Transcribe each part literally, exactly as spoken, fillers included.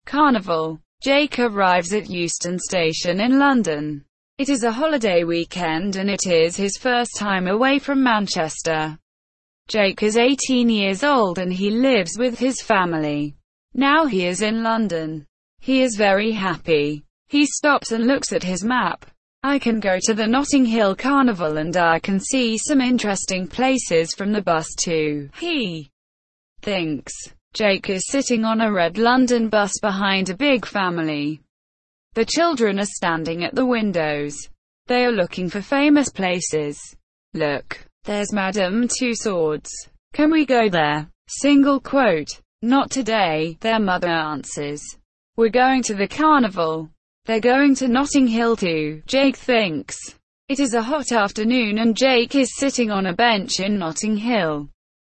Carnival. Jake arrives at Euston Station in London. It is a holiday weekend and it is his first time away from Manchester. Jake is eighteen years old and he lives with his family. Now he is in London. He is very happy. He stops and looks at his map. I can go to the Notting Hill Carnival and I can see some interesting places from the bus too, he thinks. Jake is sitting on a red London bus behind a big family. The children are standing at the windows. They are looking for famous places. Look, there's Madame Tussauds. Can we go there? Single quote. Not today, their mother answers. We're going to the carnival. They're going to Notting Hill too, Jake thinks. It is a hot afternoon and Jake is sitting on a bench in Notting Hill.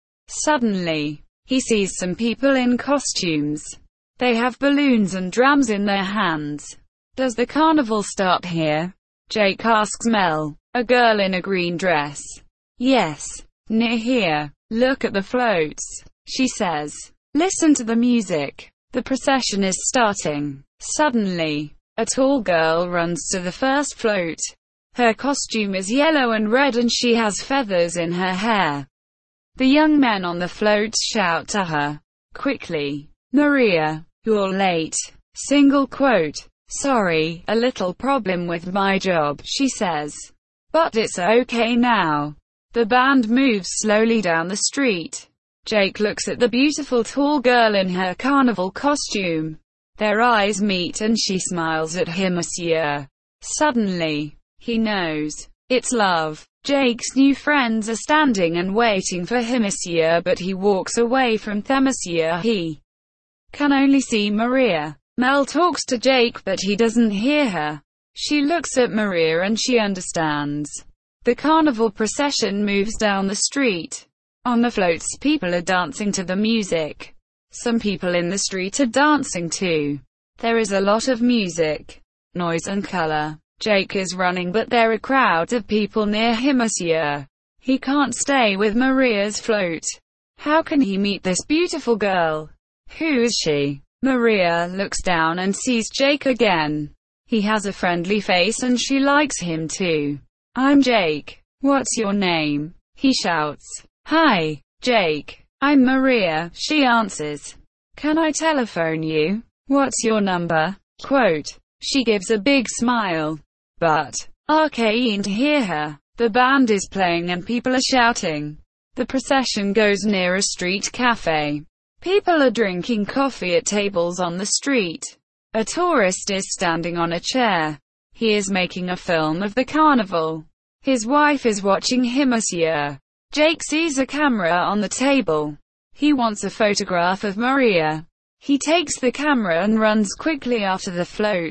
Suddenly, he sees some people in costumes. They have balloons and drums in their hands. Does the carnival start here? Jake asks Mel, a girl in a green dress. Yes, near here. Look at the floats, she says. Listen to the music. The procession is starting. Suddenly, a tall girl runs to the first float. Her costume is yellow and red and she has feathers in her hair. The young men on the floats shout to her. Quickly. Maria, you're late. Single quote. Sorry, a little problem with my job, she says. But it's okay now. The band moves slowly down the street. Jake looks at the beautiful tall girl in her carnival costume. Their eyes meet and she smiles at him. Monsieur. Suddenly, he knows. It's love. Jake's new friends are standing and waiting for him, Monsieur, but he walks away from them, Monsieur. He can only see Maria. Mel talks to Jake but he doesn't hear her. She looks at Maria and she understands. The carnival procession moves down the street. On the floats, people are dancing to the music. Some people in the street are dancing too. There is a lot of music, noise and color. Jake is running but there are crowds of people near him, Monsieur. He can't stay with Maria's float. How can he meet this beautiful girl? Who is she? Maria looks down and sees Jake again. He has a friendly face and she likes him too. I'm Jake. What's your name? He shouts. Hi, Jake. I'm Maria, she answers. Can I telephone you? What's your number? Quote. She gives a big smile. But, are keen to hear her. The band is playing and people are shouting. The procession goes near a street cafe. People are drinking coffee at tables on the street. A tourist is standing on a chair. He is making a film of the carnival. His wife is watching him, Monsieur. Jake sees a camera on the table. He wants a photograph of Maria. He takes the camera and runs quickly after the float.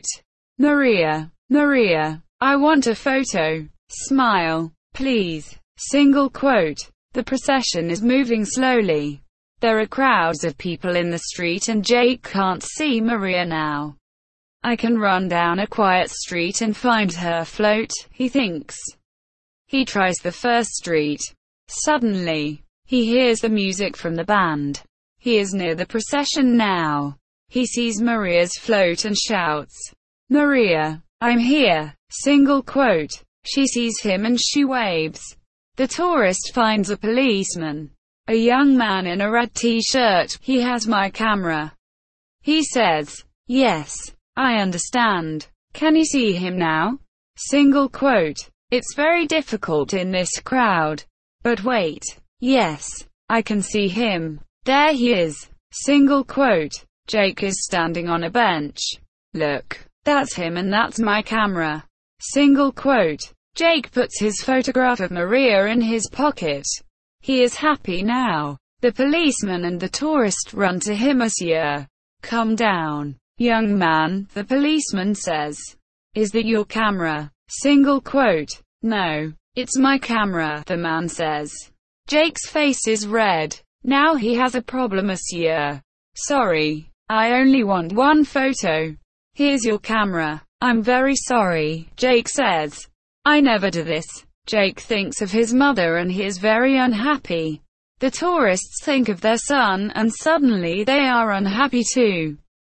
Maria. Maria. I want a photo. Smile. Please. Single quote. The procession is moving slowly. There are crowds of people in the street and Jake can't see Maria now. I can run down a quiet street and find her float, he thinks. He tries the first street. Suddenly, he hears the music from the band. He is near the procession now. He sees Maria's float and shouts, Maria, I'm here. Single quote. She sees him and she waves. The tourist finds a policeman. A young man in a red t-shirt. He has my camera. He says, yes, I understand. Can you see him now? Single quote. It's very difficult in this crowd. But wait. Yes, I can see him. There he is. Single quote. Jake is standing on a bench. Look, that's him and that's my camera. Single quote. Jake puts his photograph of Maria in his pocket. He is happy now. The policeman and the tourist run to him. Monsieur. Come down. Young man, the policeman says. Is that your camera? Single quote. No, it's my camera, the man says. Jake's face is red. Now he has a problem, Monsieur. Sorry. I only want one photo. Here's your camera. I'm very sorry, Jake says. I never do this. Jake thinks of his mother and he is very unhappy. The tourists think of their son and suddenly they are unhappy too.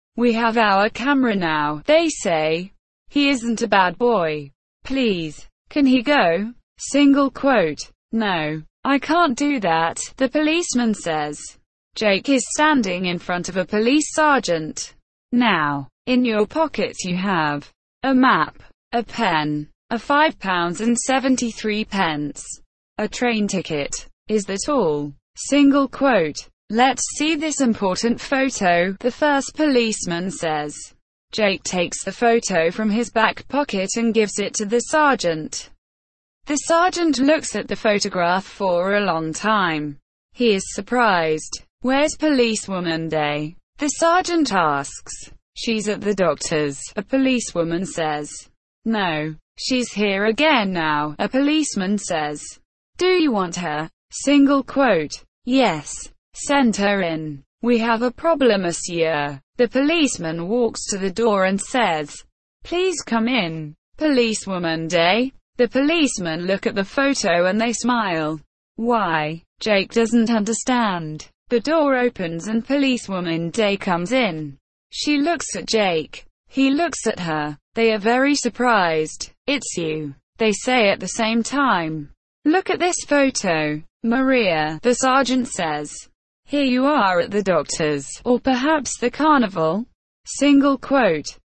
We have our camera now, they say. He isn't a bad boy. Please, can he go? Single quote. No, I can't do that, the policeman says. Jake is standing in front of a police sergeant. Now, in your pockets you have a map, a pen, a five pounds and seventy-three pence, a train ticket. Is that all? Single quote. Let's see this important photo, the first policeman says. Jake takes the photo from his back pocket and gives it to the sergeant. The sergeant looks at the photograph for a long time. He is surprised. Where's Policewoman Day? The sergeant asks. She's at the doctor's, a policewoman says. No, she's here again now, a policeman says. Do you want her? Single quote. Yes. Send her in. We have a problem, monsieur. The policeman walks to the door and says, please come in. Policewoman Day. The policemen look at the photo and they smile. Why? Jake doesn't understand. The door opens and Policewoman Day comes in. She looks at Jake. He looks at her. They are very surprised. It's you, they say at the same time. Look at this photo, Maria, the sergeant says. Here you are at the doctor's, or perhaps the carnival. Single quote.